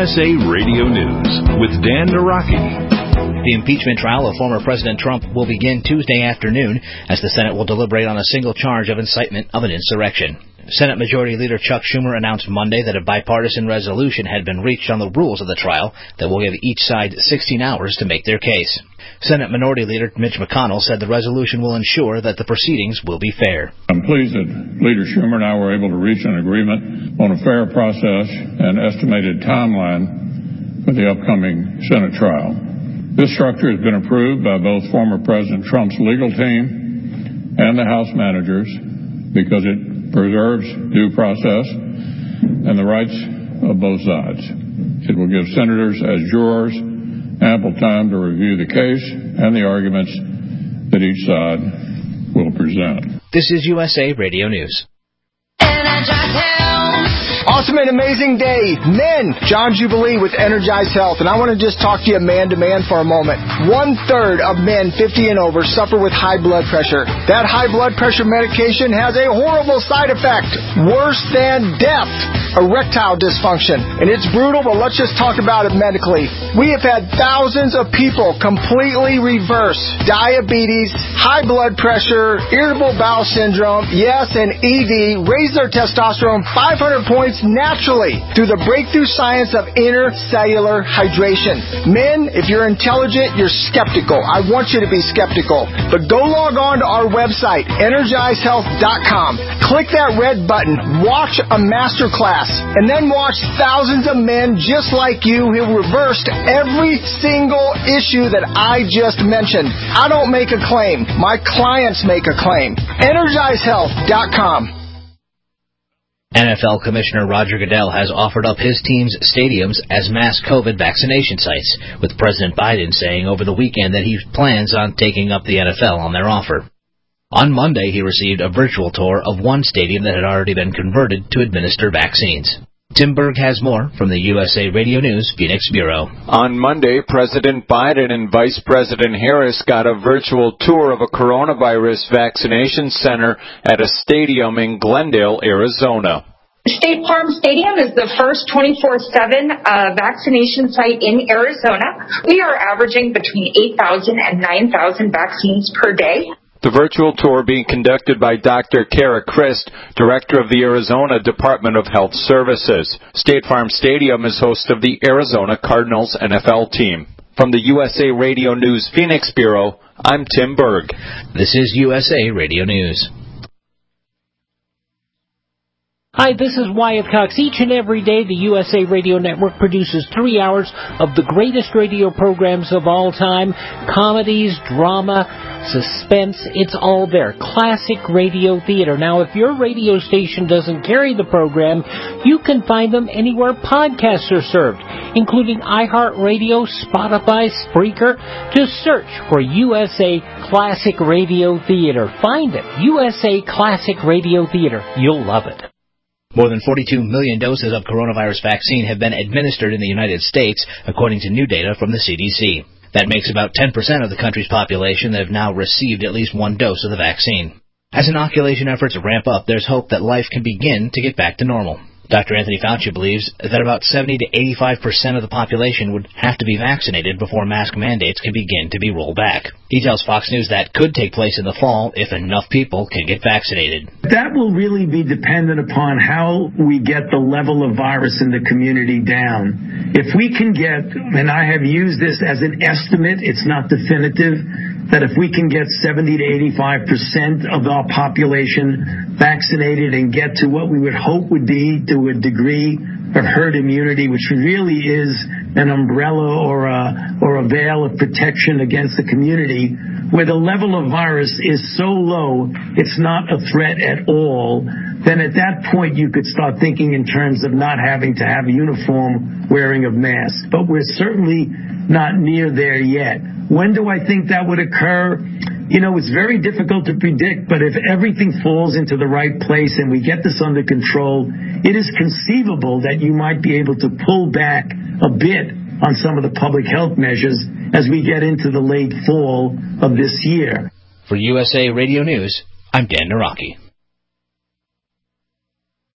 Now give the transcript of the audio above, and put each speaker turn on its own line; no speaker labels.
USA Radio News with Dan Naraki.
The impeachment trial of former President Trump will begin Tuesday afternoon as the Senate will deliberate on a single charge of incitement of an insurrection. Senate Majority Leader Chuck Schumer announced Monday that a bipartisan resolution had been reached on the rules of the trial that will give each side 16 hours to make their case. Senate Minority Leader Mitch McConnell said the resolution will ensure that the proceedings will be fair.
I'm pleased that Leader Schumer and I were able to reach an agreement on a fair process and estimated timeline for the upcoming Senate trial. This structure has been approved by both former President Trump's legal team and the House managers because it preserves due process and the rights of both sides. It will give senators as jurors ample time to review the case and the arguments that each side will present.
This is USA Radio News.
Awesome and amazing day. Men, John Jubilee with Energize Health. And I want to just talk to you man to man for a moment. 1/3 of men 50 and over suffer with high blood pressure. That high blood pressure medication has a horrible side effect. Worse than death. Erectile dysfunction. And it's brutal, but let's just talk about it medically. We have had thousands of people completely reverse diabetes, high blood pressure, irritable bowel syndrome, yes, and ED, raise their testosterone 500 points naturally through the breakthrough science of intercellular hydration. Men, if you're intelligent, you're skeptical. I want you to be skeptical. But go log on to our website, EnergizeHealth.com. Click that red button, watch a master class, and then watch thousands of men just like you who reversed every single issue that I just mentioned. I don't make a claim. My clients make a claim. EnergizeHealth.com.
NFL Commissioner Roger Goodell has offered up his team's stadiums as mass COVID vaccination sites, with President Biden saying over the weekend that he plans on taking up the NFL on their offer. On Monday, he received a virtual tour of one stadium that had already been converted to administer vaccines. Tim Berg has more from the USA Radio News Phoenix Bureau.
On Monday, President Biden and Vice President Harris got a virtual tour of a coronavirus vaccination center at a stadium in Glendale, Arizona.
State Farm Stadium is the first 24/7 vaccination site in Arizona. We are averaging between 8,000 and 9,000 vaccines per day.
The virtual tour being conducted by Dr. Kara Christ, Director of the Arizona Department of Health Services. State Farm Stadium is host of the Arizona Cardinals NFL team. From the USA Radio News Phoenix Bureau, I'm Tim Berg.
This is USA Radio News.
Hi, this is Wyatt Cox. Each and every day, the USA Radio Network produces 3 hours of the greatest radio programs of all time. Comedies, drama, suspense, it's all there. Classic radio theater. Now, if your radio station doesn't carry the program, you can find them anywhere podcasts are served, including iHeartRadio, Spotify, Spreaker. Just search for USA Classic Radio Theater. Find it. USA Classic Radio Theater. You'll love it.
More than 42 million doses of coronavirus vaccine have been administered in the United States, according to new data from the CDC. That makes about 10% of the country's population that have now received at least one dose of the vaccine. As inoculation efforts ramp up, there's hope that life can begin to get back to normal. Dr. Anthony Fauci believes that about 70 to 85% of the population would have to be vaccinated before mask mandates can begin to be rolled back. He tells Fox News that could take place in the fall if enough people can get vaccinated.
That will really be dependent upon how we get the level of virus in the community down. If we can get, and I have used this as an estimate, it's not definitive, that if we can get 70 to 85% of our population vaccinated and get to what we would hope would be to a degree of herd immunity, which really is an umbrella or a veil of protection against the community, where the level of virus is so low it's not a threat at all, then at that point you could start thinking in terms of not having to have a uniform wearing of masks. But we're certainly not near there yet. When do I think that would occur? You know, it's very difficult to predict, but if everything falls into the right place and we get this under control, it is conceivable that you might be able to pull back a bit on some of the public health measures as we get into the late fall of this year.
For USA Radio News, I'm Dan Naraki.